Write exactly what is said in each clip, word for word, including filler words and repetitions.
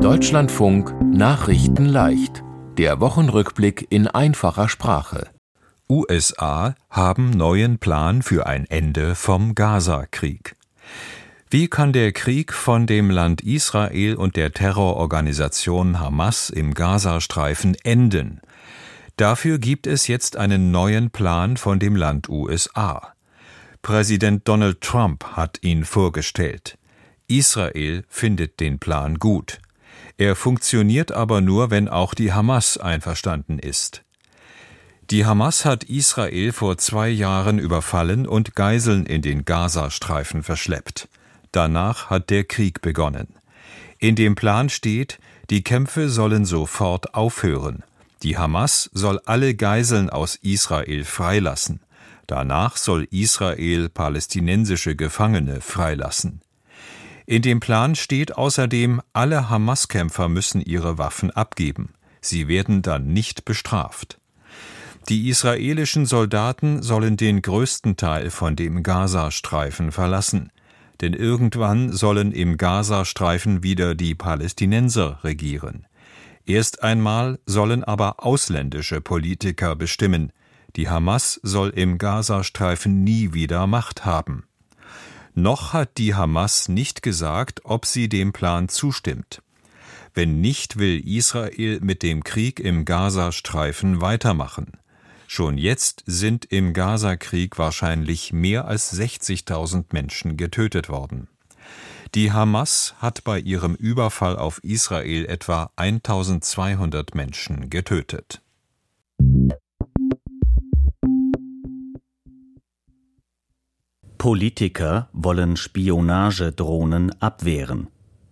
Deutschlandfunk Nachrichten leicht. Der Wochenrückblick in einfacher Sprache. U S A haben neuen Plan für ein Ende vom Gaza-Krieg. Wie kann der Krieg von dem Land Israel und der Terrororganisation Hamas im Gazastreifen enden? Dafür gibt es jetzt einen neuen Plan von dem Land U S A. Präsident Donald Trump hat ihn vorgestellt. Israel findet den Plan gut. Er funktioniert aber nur, wenn auch die Hamas einverstanden ist. Die Hamas hat Israel vor zwei Jahren überfallen und Geiseln in den Gazastreifen verschleppt. Danach hat der Krieg begonnen. In dem Plan steht, die Kämpfe sollen sofort aufhören. Die Hamas soll alle Geiseln aus Israel freilassen. Danach soll Israel palästinensische Gefangene freilassen. In dem Plan steht außerdem, alle Hamas-Kämpfer müssen ihre Waffen abgeben. Sie werden dann nicht bestraft. Die israelischen Soldaten sollen den größten Teil von dem Gazastreifen verlassen. Denn irgendwann sollen im Gazastreifen wieder die Palästinenser regieren. Erst einmal sollen aber ausländische Politiker bestimmen. Die Hamas soll im Gazastreifen nie wieder Macht haben. Noch hat die Hamas nicht gesagt, ob sie dem Plan zustimmt. Wenn nicht, will Israel mit dem Krieg im Gazastreifen weitermachen. Schon jetzt sind im Gazakrieg wahrscheinlich mehr als sechzigtausend Menschen getötet worden. Die Hamas hat bei ihrem Überfall auf Israel etwa eintausendzweihundert Menschen getötet. Politiker wollen Spionagedrohnen abwehren.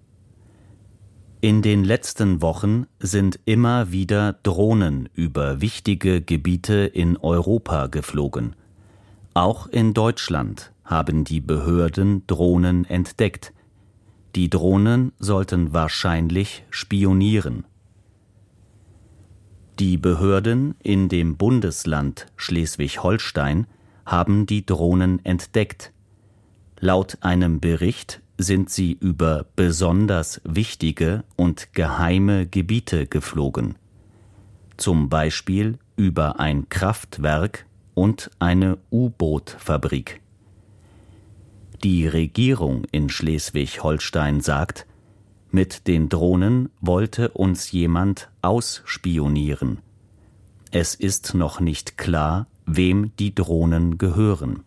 In den letzten Wochen sind immer wieder Drohnen über wichtige Gebiete in Europa geflogen. Auch in Deutschland haben die Behörden Drohnen entdeckt. Die Drohnen sollten wahrscheinlich spionieren. Die Behörden in dem Bundesland Schleswig-Holstein haben die Drohnen entdeckt. Laut einem Bericht sind sie über besonders wichtige und geheime Gebiete geflogen. Zum Beispiel über ein Kraftwerk und eine U-Boot-Fabrik. Die Regierung in Schleswig-Holstein sagt, mit den Drohnen wollte uns jemand ausspionieren. Es ist noch nicht klar, wem die Drohnen gehören.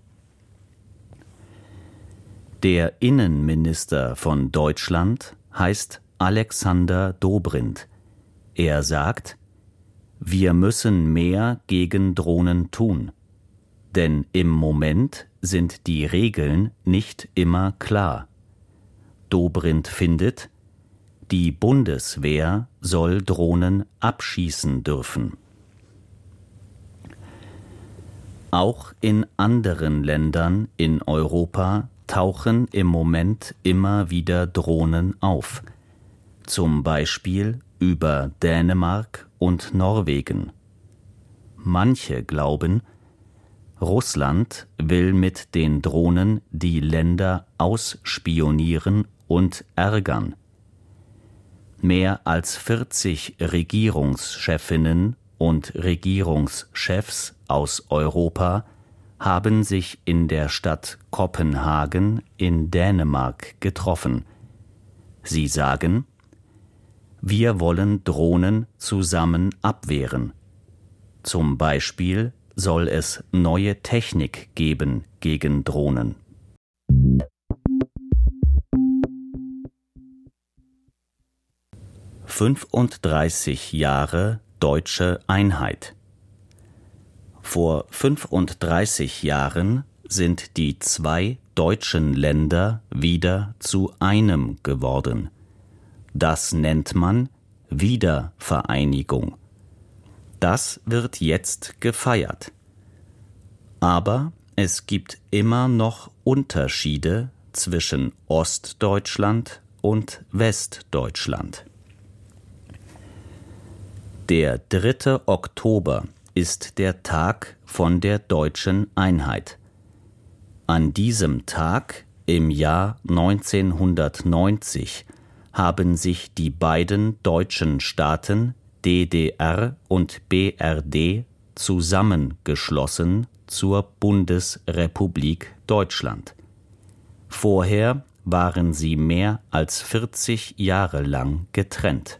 Der Innenminister von Deutschland heißt Alexander Dobrindt. Er sagt, wir müssen mehr gegen Drohnen tun, denn im Moment sind die Regeln nicht immer klar. Dobrindt findet, die Bundeswehr soll Drohnen abschießen dürfen. Auch in anderen Ländern in Europa tauchen im Moment immer wieder Drohnen auf, zum Beispiel über Dänemark und Norwegen. Manche glauben, Russland will mit den Drohnen die Länder ausspionieren und ärgern. Mehr als vierzig Regierungschefinnen und Regierungschefs aus Europa haben sich in der Stadt Kopenhagen in Dänemark getroffen. Sie sagen, wir wollen Drohnen zusammen abwehren. Zum Beispiel soll es neue Technik geben gegen Drohnen. fünfunddreißig Jahre deutsche Einheit. Vor fünfunddreißig Jahren sind die zwei deutschen Länder wieder zu einem geworden. Das nennt man Wiedervereinigung. Das wird jetzt gefeiert. Aber es gibt immer noch Unterschiede zwischen Ostdeutschland und Westdeutschland. Der dritte Oktober ist der Tag von der deutschen Einheit. An diesem Tag im Jahr neunzehnhundertneunzig haben sich die beiden deutschen Staaten D D R und B R D zusammengeschlossen zur Bundesrepublik Deutschland. Vorher waren sie mehr als vierzig Jahre lang getrennt.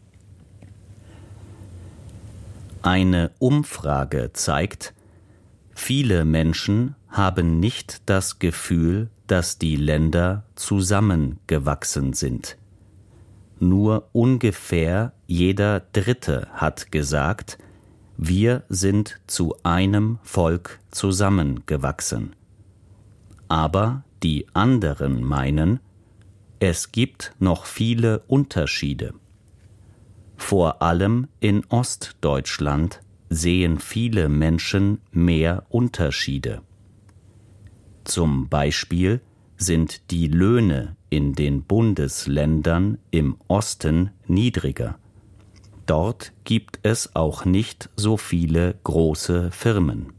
Eine Umfrage zeigt, viele Menschen haben nicht das Gefühl, dass die Länder zusammengewachsen sind. Nur ungefähr jeder Dritte hat gesagt, wir sind zu einem Volk zusammengewachsen. Aber die anderen meinen, es gibt noch viele Unterschiede. Vor allem in Ostdeutschland sehen viele Menschen mehr Unterschiede. Zum Beispiel sind die Löhne in den Bundesländern im Osten niedriger. Dort gibt es auch nicht so viele große Firmen.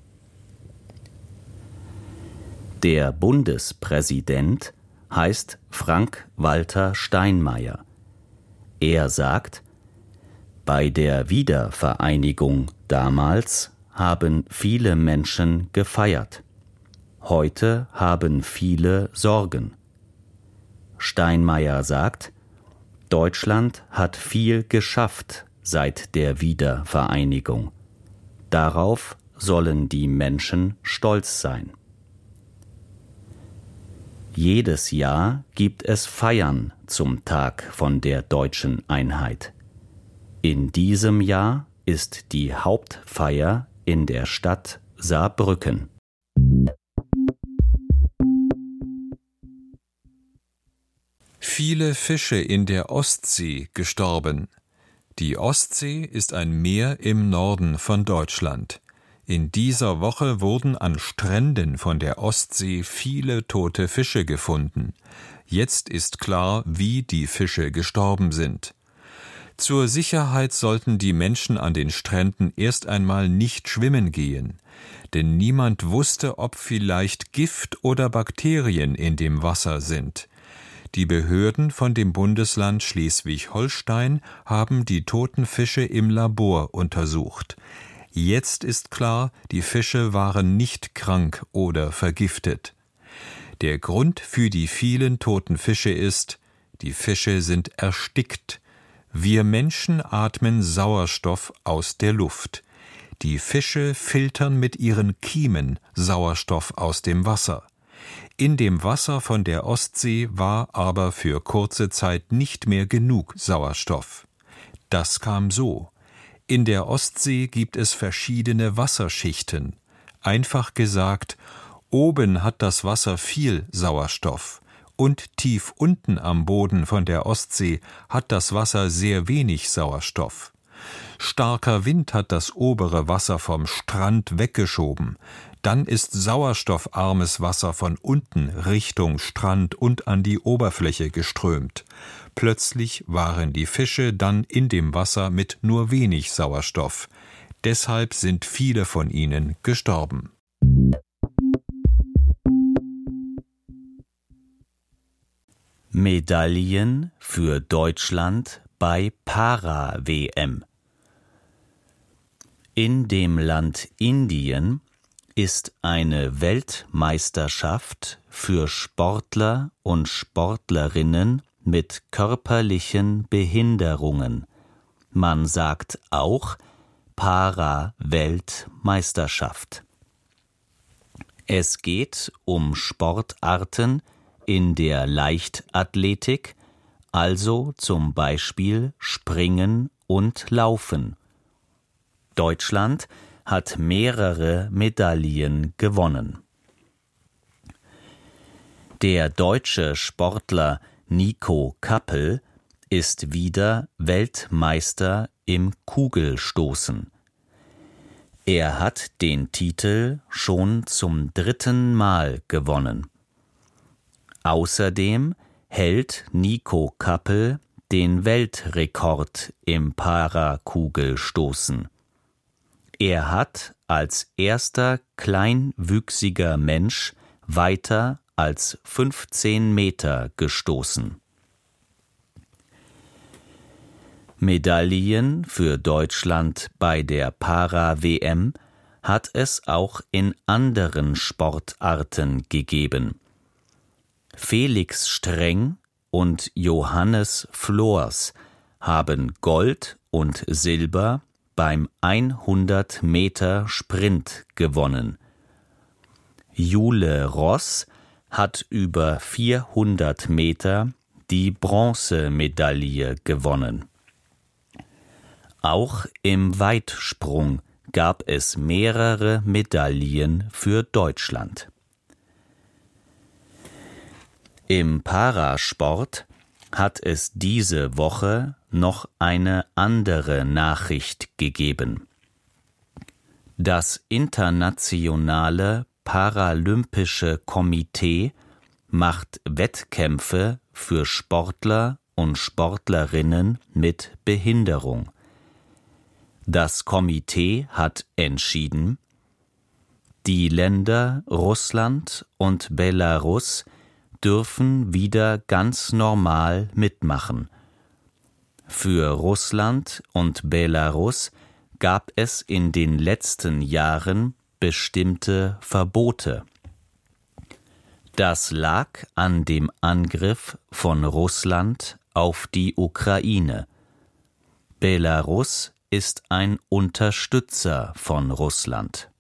Der Bundespräsident heißt Frank-Walter Steinmeier. Er sagt, bei der Wiedervereinigung damals haben viele Menschen gefeiert. Heute haben viele Sorgen. Steinmeier sagt, Deutschland hat viel geschafft seit der Wiedervereinigung. Darauf sollen die Menschen stolz sein. Jedes Jahr gibt es Feiern zum Tag von der deutschen Einheit. In diesem Jahr ist die Hauptfeier in der Stadt Saarbrücken. Viele Fische in der Ostsee gestorben. Die Ostsee ist ein Meer im Norden von Deutschland. In dieser Woche wurden an Stränden von der Ostsee viele tote Fische gefunden. Jetzt ist klar, wie die Fische gestorben sind. Zur Sicherheit sollten die Menschen an den Stränden erst einmal nicht schwimmen gehen, denn niemand wusste, ob vielleicht Gift oder Bakterien in dem Wasser sind. Die Behörden von dem Bundesland Schleswig-Holstein haben die toten Fische im Labor untersucht. Jetzt ist klar, die Fische waren nicht krank oder vergiftet. Der Grund für die vielen toten Fische ist, die Fische sind erstickt. Wir Menschen atmen Sauerstoff aus der Luft. Die Fische filtern mit ihren Kiemen Sauerstoff aus dem Wasser. In dem Wasser von der Ostsee war aber für kurze Zeit nicht mehr genug Sauerstoff. Das kam so. In der Ostsee gibt es verschiedene Wasserschichten. Einfach gesagt, oben hat das Wasser viel Sauerstoff und tief unten am Boden von der Ostsee hat das Wasser sehr wenig Sauerstoff. Starker Wind hat das obere Wasser vom Strand weggeschoben. Dann ist sauerstoffarmes Wasser von unten Richtung Strand und an die Oberfläche geströmt. Plötzlich waren die Fische dann in dem Wasser mit nur wenig Sauerstoff. Deshalb sind viele von ihnen gestorben. Medaillen für Deutschland bei Para-W M. In dem Land Indien ist eine Weltmeisterschaft für Sportler und Sportlerinnen mit körperlichen Behinderungen. Man sagt auch Para-Weltmeisterschaft. Es geht um Sportarten in der Leichtathletik, also zum Beispiel Springen und Laufen. Deutschland hat mehrere Medaillen gewonnen. Der deutsche Sportler Nico Kappel ist wieder Weltmeister im Kugelstoßen. Er hat den Titel schon zum dritten Mal gewonnen. Außerdem hält Nico Kappel den Weltrekord im Parakugelstoßen. Er hat als erster kleinwüchsiger Mensch weiter als fünfzehn Meter gestoßen. Medaillen für Deutschland bei der Para-W M hat es auch in anderen Sportarten gegeben. Felix Streng und Johannes Flors haben Gold und Silber beim hundert Meter Sprint gewonnen. Jule Ross hat über vierhundert Meter die Bronzemedaille gewonnen. Auch im Weitsprung gab es mehrere Medaillen für Deutschland. Im Parasport hat es diese Woche noch eine andere Nachricht gegeben. Das Internationale Paralympische Komitee macht Wettkämpfe für Sportler und Sportlerinnen mit Behinderung. Das Komitee hat entschieden, die Länder Russland und Belarus dürfen wieder ganz normal mitmachen. Für Russland und Belarus gab es in den letzten Jahren bestimmte Verbote. Das lag an dem Angriff von Russland auf die Ukraine. Belarus ist ein Unterstützer von Russland.